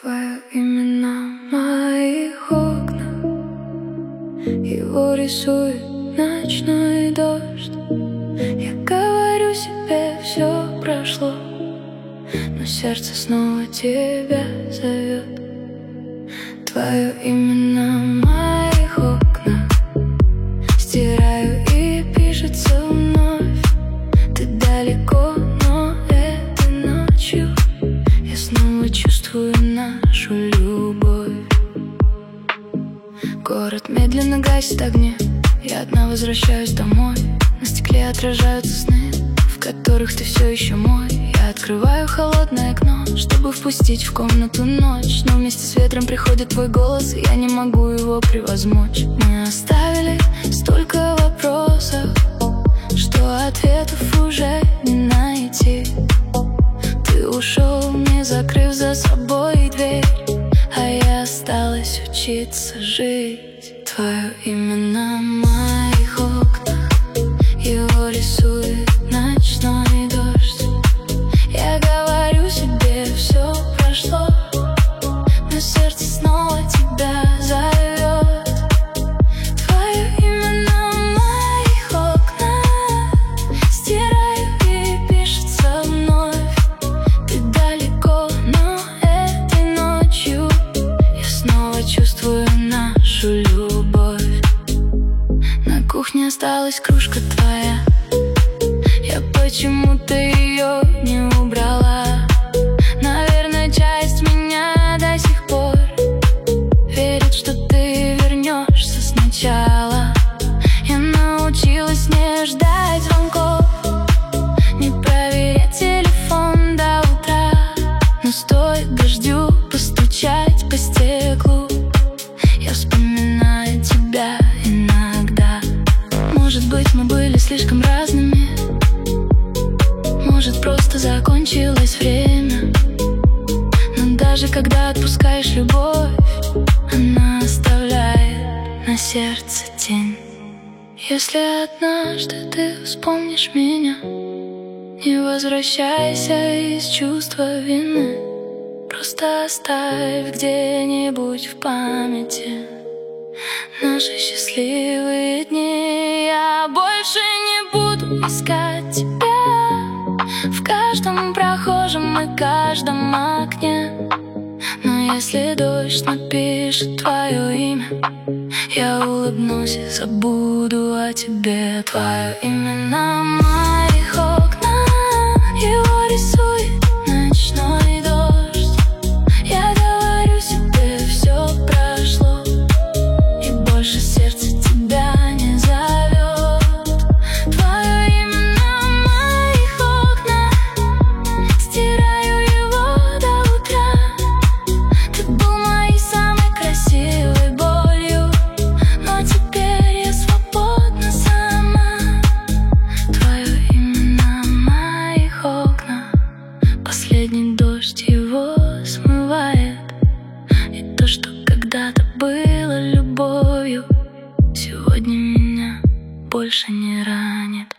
Твое имя на моих окнах, его рисует ночной дождь. Я говорю себе, все прошло, но сердце снова тебя зовет. Твое имя на моих окнах, стираю и пишется вновь. Ты далеко, но этой ночью я снова чувствую нашу любовь. Город медленно гасит огни, я одна возвращаюсь домой. На стекле отражаются сны, в которых ты все еще мой. Я открываю холодное окно, чтобы впустить в комнату ночь. Но вместе с ветром приходит твой голос, и я не могу его превозмочь. Мы оставили столько вопросов, что ответов уже не найти. Ты ушел, не закрыв за собой дверь, а я осталась учиться жить. Твое имя на моих окнах, его рисует ночной дождь. Я говорю себе, все прошло, но сердце снова тебя зовет. Твое имя на моих окнах, стираю и пишется вновь. Ты далеко, но этой ночью я снова чувствую нашу любовь. На кухне осталась кружка твоя, я почему-то ее не убрала. Наверное, часть меня до сих пор верит, что ты вернешься сначала. Я научилась не ждать звонков, не проверять телефон до утра. Но стоит дождю постучать по стеклу, я вспоминаю тебя иногда. Может быть, мы были слишком разными, может, просто закончилось время. Но даже когда отпускаешь любовь, она оставляет на сердце тень. Если однажды ты вспомнишь меня, не возвращайся из чувства вины. Просто оставь где-нибудь в памяти наши счастливые дни. Я больше не буду искать тебя в каждом прохожем и каждом окне. Но если дождь напишет твое имя, я улыбнусь и забуду о тебе. Твое имя на моих окнах, его рисует ночной дождь. Я говорю себе, все прошло, и больше сердце тебя не зовет. Твое имя на моих окнах, стираю его до утра. Ты был моей самой красивой болью, но теперь я свободна сама. Твое имя на моих окнах, последний дождь его смывает. И то, что когда-то было любовью, сегодня меня больше не ранит.